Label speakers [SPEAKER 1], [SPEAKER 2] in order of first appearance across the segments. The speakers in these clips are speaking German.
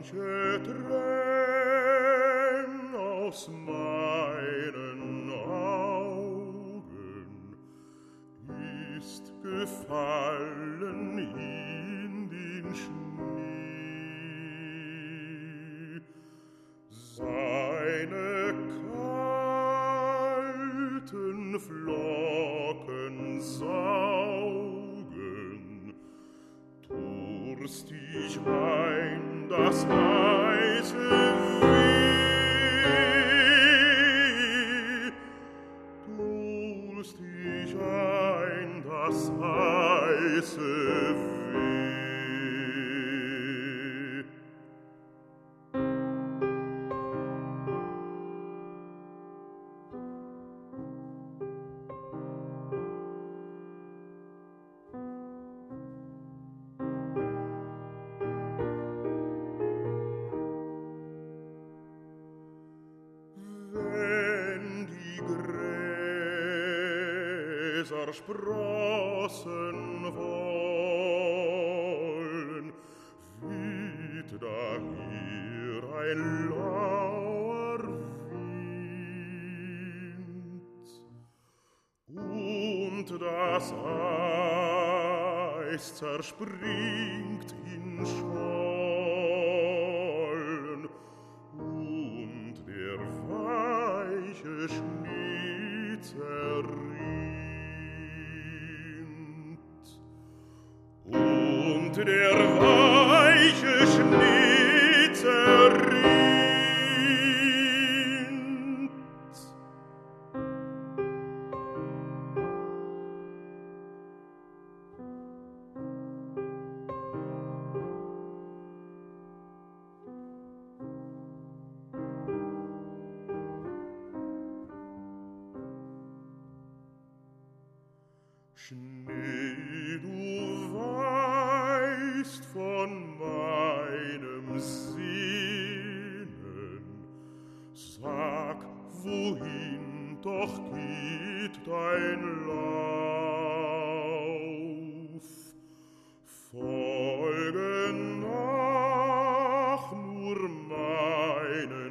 [SPEAKER 1] weiche Trän aus meinen Augen ist gefallen in den Schnee. Seine kalten Flocken saugen durstig ein das heiße Weh, durstig ein das heiße Weh. Sprossen wollen, weht daher ein lauer Wind, und das Eis zerspringt in Schollen, und der weiche Schnee und der weiche Schnee zerrinnt. Schnee, du weißt von meinem Sehnen, sag, wohin doch geht dein Lauf? Folge nach nur meinen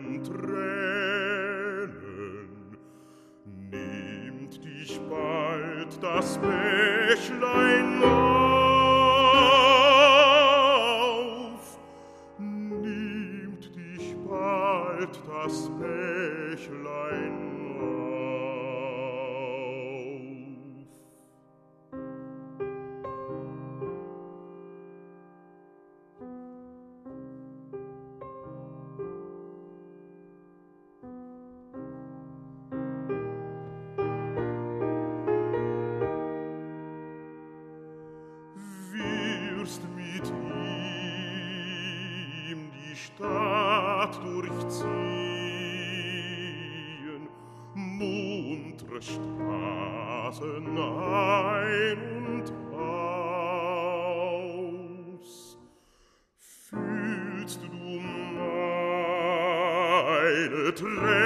[SPEAKER 1] Tränen, nehmt dich bald das Bächlein auf, nehmt dich bald das Bächlein auf. Wirst mit ihm die Stadt durchziehen, muntre Straßen ein und aus. Fühlst du meine Tränen